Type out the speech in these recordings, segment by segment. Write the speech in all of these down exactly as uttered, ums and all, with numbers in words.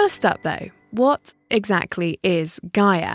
First up though, what exactly is Gaia?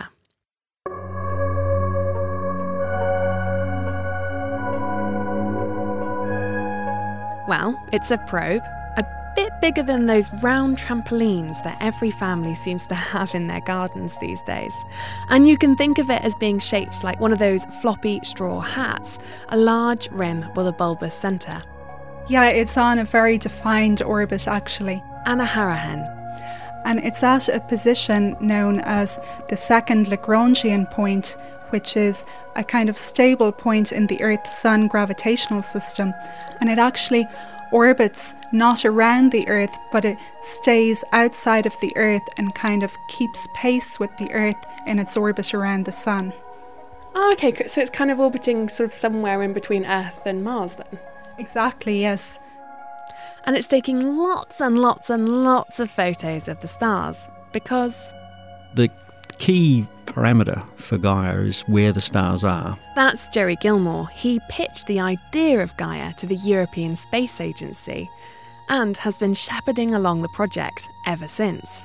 Well, it's a probe, a bit bigger than those round trampolines that every family seems to have in their gardens these days. And you can think of it as being shaped like one of those floppy straw hats, a large rim with a bulbous centre. Yeah, it's on a very defined orbit actually. Anna Harahan. And it's at a position known as the second Lagrangian point, which is a kind of stable point in the Earth-Sun gravitational system. And it actually orbits not around the Earth, but it stays outside of the Earth and kind of keeps pace with the Earth in its orbit around the Sun. Oh, okay, so it's kind of orbiting sort of somewhere in between Earth and Mars then? Exactly, yes. And it's taking lots and lots and lots of photos of the stars because... The key parameter for Gaia is where the stars are. That's Jerry Gilmore. He pitched the idea of Gaia to the European Space Agency and has been shepherding along the project ever since.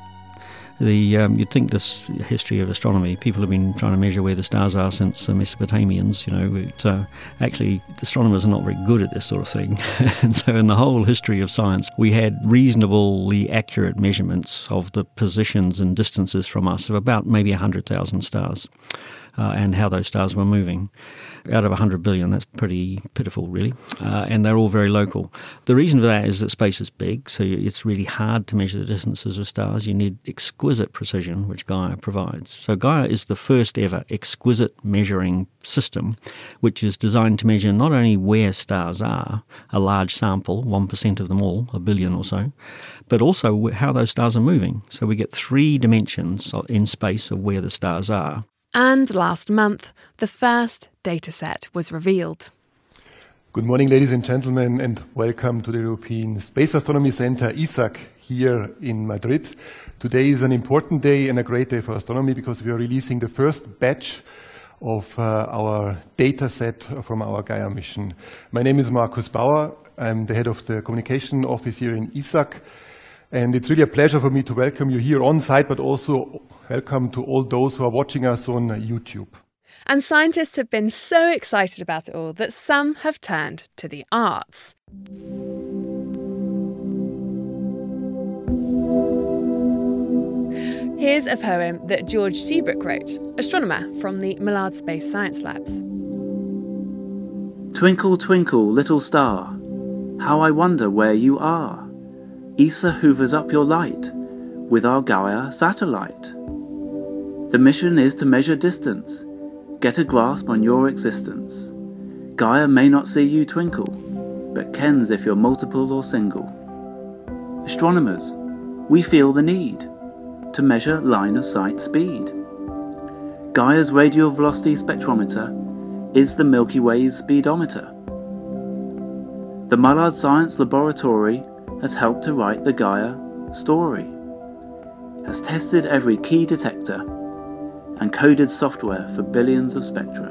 The um, you'd think this history of astronomy, people have been trying to measure where the stars are since the Mesopotamians. You know, it, uh, actually, astronomers are not very good at this sort of thing. And so in the whole history of science, we had reasonably accurate measurements of the positions and distances from us of about maybe one hundred thousand stars. Uh, and how those stars were moving. Out of one hundred billion, that's pretty pitiful, really. Uh, and they're all very local. The reason for that is that space is big, so it's really hard to measure the distances of stars. You need exquisite precision, which Gaia provides. So Gaia is the first ever exquisite measuring system, which is designed to measure not only where stars are, a large sample, one percent of them all, a billion or so, but also how those stars are moving. So we get three dimensions in space of where the stars are. And last month, the first dataset was revealed. Good morning, ladies and gentlemen, and welcome to the European Space Astronomy Center, E S A C, here in Madrid. Today is an important day and a great day for astronomy because we are releasing the first batch of uh, our dataset from our Gaia mission. My name is Markus Bauer. I'm the head of the communication office here in E S A C. And it's really a pleasure for me to welcome you here on site, but also welcome to all those who are watching us on YouTube. And scientists have been so excited about it all that some have turned to the arts. Here's a poem that George Seabrook wrote, astronomer from the Millard Space Science Labs. Twinkle, twinkle, little star, how I wonder where you are. E S A hoovers up your light with our Gaia satellite. The mission is to measure distance, get a grasp on your existence. Gaia may not see you twinkle, but kens if you're multiple or single. Astronomers, we feel the need to measure line of sight speed. Gaia's radial velocity spectrometer is the Milky Way's speedometer. The Mullard Science Laboratory has helped to write the Gaia story, has tested every key detector and coded software for billions of spectra.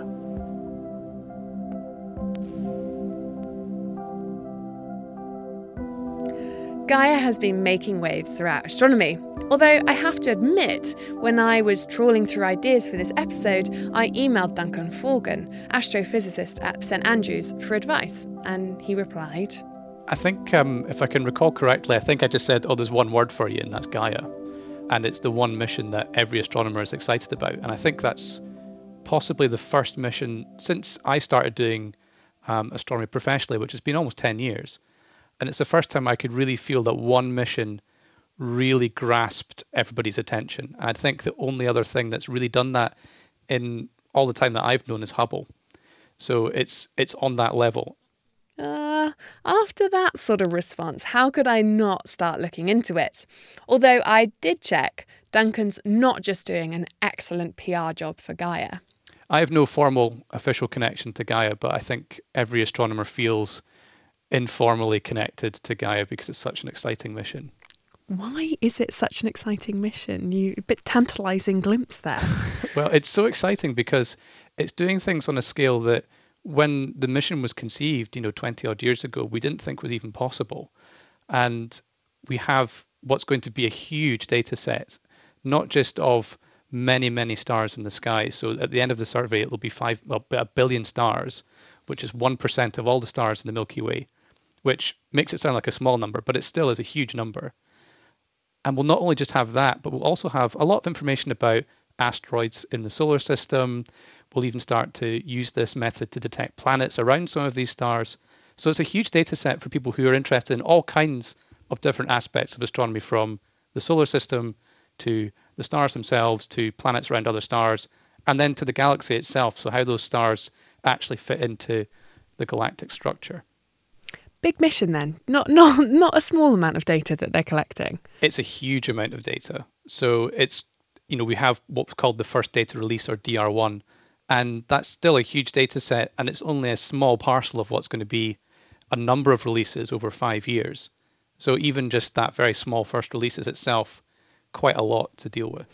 Gaia has been making waves throughout astronomy. Although I have to admit, when I was trawling through ideas for this episode, I emailed Duncan Forgan, astrophysicist at St Andrews, for advice, and he replied, I think, um, if I can recall correctly, I think I just said, oh, there's one word for you, and that's Gaia. And it's the one mission that every astronomer is excited about. And I think that's possibly the first mission since I started doing um, astronomy professionally, which has been almost ten years. And it's the first time I could really feel that one mission really grasped everybody's attention. I think the only other thing that's really done that in all the time that I've known is Hubble. So it's it's on that level. Uh, after that sort of response, how could I not start looking into it? Although I did check, Duncan's not just doing an excellent P R job for Gaia. I have no formal official connection to Gaia, but I think every astronomer feels informally connected to Gaia because it's such an exciting mission. Why is it such an exciting mission? You a bit tantalising glimpse there. Well, it's so exciting because it's doing things on a scale that when the mission was conceived, you know, twenty odd years ago, we didn't think was even possible. And we have what's going to be a huge data set, not just of many, many stars in the sky. So at the end of the survey, it will be five, well, a billion stars, which is one percent of all the stars in the Milky Way, which makes it sound like a small number, but it still is a huge number. And we'll not only just have that, but we'll also have a lot of information about asteroids in the solar system. We'll even start to use this method to detect planets around some of these stars. So it's a huge data set for people who are interested in all kinds of different aspects of astronomy, from the solar system to the stars themselves, to planets around other stars, and then to the galaxy itself, so how those stars actually fit into the galactic structure. Big mission then, not not not a small amount of data that they're collecting. It's a huge amount of data. So it's, you know, we have what's called the first data release, or D R one, and that's still a huge data set, and it's only a small parcel of what's going to be a number of releases over five years. So even just that very small first release is itself quite a lot to deal with.